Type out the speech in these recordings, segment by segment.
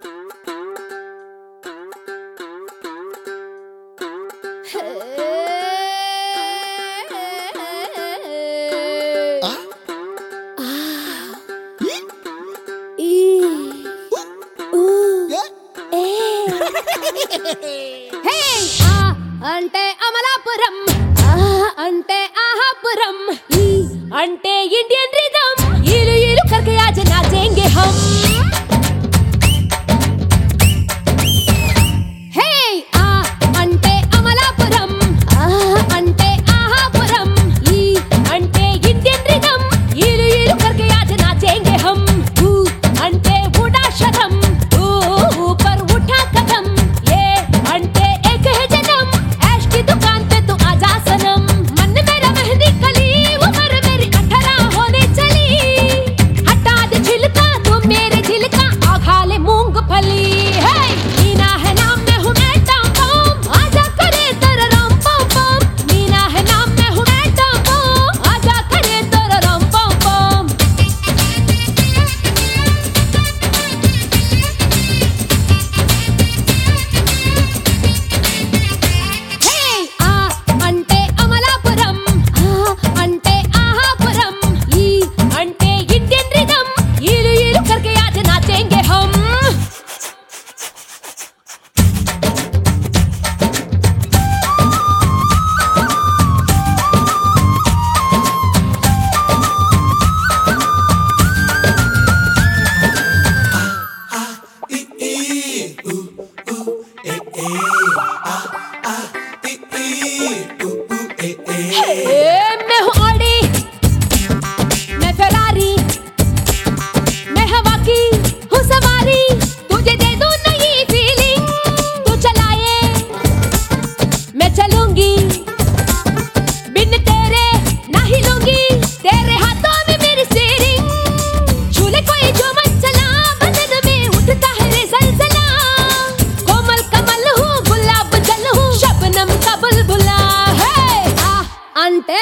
అంటే అమలాపురం, అంటే ఆహాపురం, అంటే ఇండియన్ रिदम, इलू इलू करके आज नाचेंगे हम। हे అంటే అమలాపురం, అంటే ఆహాపురం, అంటే ఇండియన్ रिदम, इलू इलू करके आज नाचेंगे हम। అంటే बूढ़ा शर्म, ऊपर उठा कदम, ये అంటే एक है जन्म, ऐश की दुकान पे तू आजा सनम। मन मेरा मेहंदी कली, उम्र मेरी 18 होने चली, हटा दे छिलका तू मेरे झिलका, आ खा ले मूंगफली। हे मीना है नाम में हूँ मैं टम बम, आजा करे तेरा रम पम पम। मीना है नाम में हूँ मैं टम बम, आजा करे तेरा रम पम पम। అంటే అమలాపురం, అంటే ఆహాపురం, అంటే ఇండియన్ रिदम, इलू इलू करके आज नाचेंगे हम। मैं हूँ ऑडी, मैं फेरारी, मैं हवा की हूँ सवारी, तुझे दे दूँ नई फीलिंग, तू चलाए मैं चलूंगी, बिन तेरे ना हिलूंगी, तेरे हाथों में मेरी स्टीयरिंग। झूले कोई जो मन चला, बदन में उठता है रे जलजला, कोमल कमल हूँ गुलाब जल हूँ, शबनम का बुलबुला। है అంటే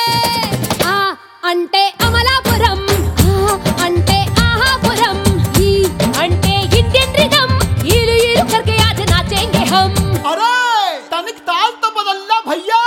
అంటే అమలాపురం, అంటే ఆహాపురం, అంటే ఇండియన్ रिदम, इलू इलू करके आज नाचेंगे हम। अरे तनिक ताल तो बदलना भैया।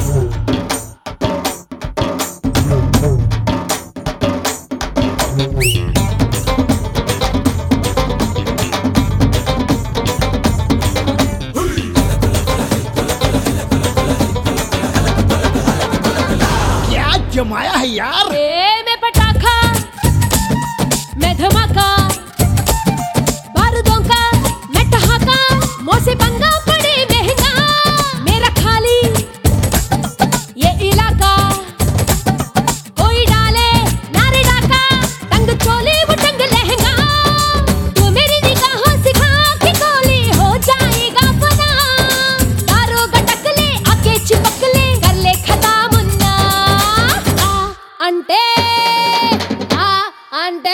क्या जमाया है यार। मैं पटाखा, मैं धमाका, बारूदों का मैं ठहाका, मौसे पंगा पड़े महंगा, मेरा खाली ये इलाका, कोई डाले नारे डाका, तंग चोले वो तंग लहंगा, तू मेरी निगाहों सिखा के गोली हो जाएगा फना, दारोगा टकले आके चिपक ले, कर ले खता मुन्ना। అంటే అంటే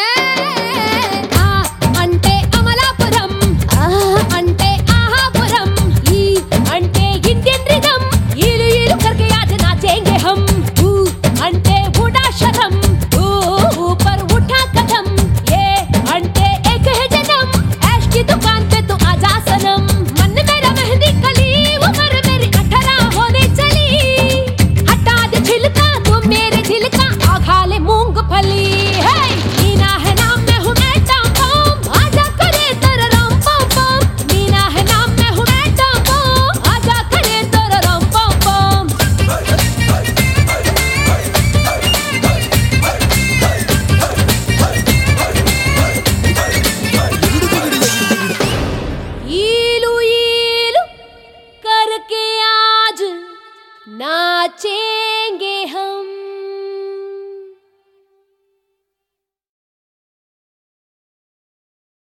అంటే అమలాపురం, అంటే ఆహాపురం, అంటే ఇండియన్ रिदम, इलू इलू करके आज नाचेंगे हम। అంటే बूढ़ा शर्म, ऊपर उठा कदम, ये అంటే एक है जन्म, ऐश की दुकान पे तू आजा सनम। मन मेरा मेहंदी कली, उम्र मेरी 18 होने चली, हटा दे छिलका तू मेरे झिलका, आ खा ले मूंगफली। हे मीना है नाम में हूँ मैं टम बम, आजा करे तेरा रम पम पम। मीना है नाम में हूँ मैं टम बम, आजा करे तेरा रम पम पम। इलू इलू करके आज नाचेंगे हम।